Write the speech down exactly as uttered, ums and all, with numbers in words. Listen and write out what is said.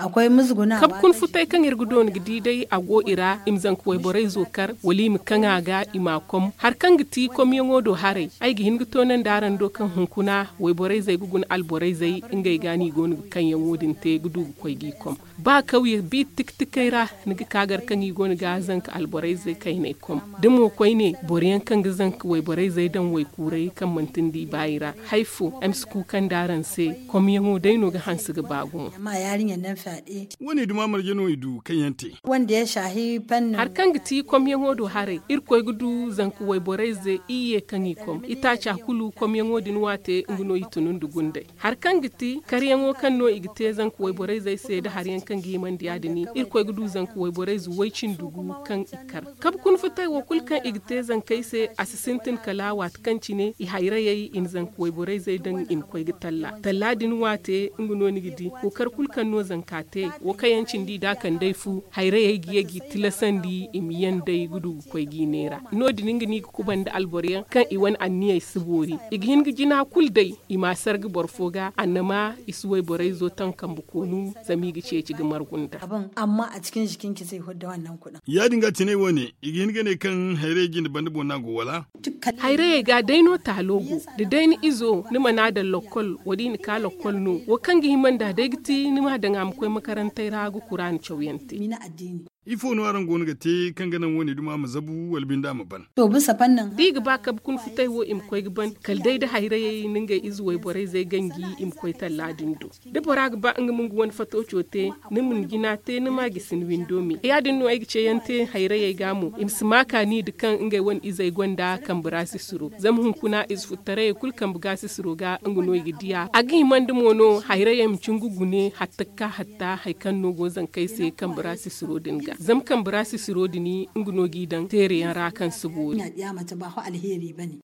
akwai musguna kab kun futai kan irgudon gidi dai a go ira imzan kuwai borai zokar wali mu kan aga imakom har kan giti kom yango do hare ai gi hingito nan daran do kan hunkuna wai borai zai gugun alborai zai ingai gani gon kan yango din te gudu koi gi kom ba kauye bi tiktikaira nigi kagar kan yi gon ga zanka alborai zai kai ne kom dimo koi ne boriyan kan ga zanka wai borai zai dan wai kurai kan mantin di bayira haifu amsku kan daran sai kom yango dai no ga hansu ga bagu amma yarinyar nan fade wani duma marjano idu kan yante wanda ya shahi fannin har kan giti kom yango do hare irkoi gudu zanka wai borai zai iye kan yi kom ita cha kulu kom yango din wate nguno itunun dugunde har kan giti kar yango kan no igite zanka wai borai zai sai da har yankan gi man diya dini irkoi gudu zanka wai borai zu waicin dugu kan ikar kab kun fitai wa kulkan igite zankai sai asisintin kalawa kanci ne i haira yayi in zanka wai borai zai dan in koi talla talla din wate nguno ni gidi ko kar kulkan no zankate wo kayancin di da kan dai fu haira yayi giye gi tilasan di imiyan dai gudu koi gi nera no dinin gini ku banda alboriyan kan iwan anniyai sibori ighin gina kul dai ima sargi borfoga annama isuwai borai zo tan kan bukonu zami gice ci gamar gunda abin amma a cikin jikin ki zai hudda wannan kudin ya dinga tine wone ighin gane kan haire gin banda bona go wala haire ga daino talogo da daini izo nima na da lokol wadi ni ka lokol no wo kan gi himanda da giti nima da ngam koi makarantai ragu kuran chawyanti mina addini ifo no aran gonu gate kan ganan woni duma mu zabu walbin da mu ban to bisa fannin diga ba kab kun futai wo im koy ban kal dai da hayre yayi ninga izu wai borai zai gangi im koy talladin do da borag ba ang mun won fato chote nimun gina te ni ma gisin windomi ya din no ai ce yante hayre yayi gamu im smaka ni dukan ingai won izai gonda kan burasi suro zam hun kuna iz futare kul kan bugasi suro ga nguno gidiya agi mandumo no hayre yam cungugune hatta ka hatta haikan no gozan kai sai kan burasi suro dinga zam kan burasi siro dini nguno gidan tere yan rakan subo ina diya mata ba alheri bane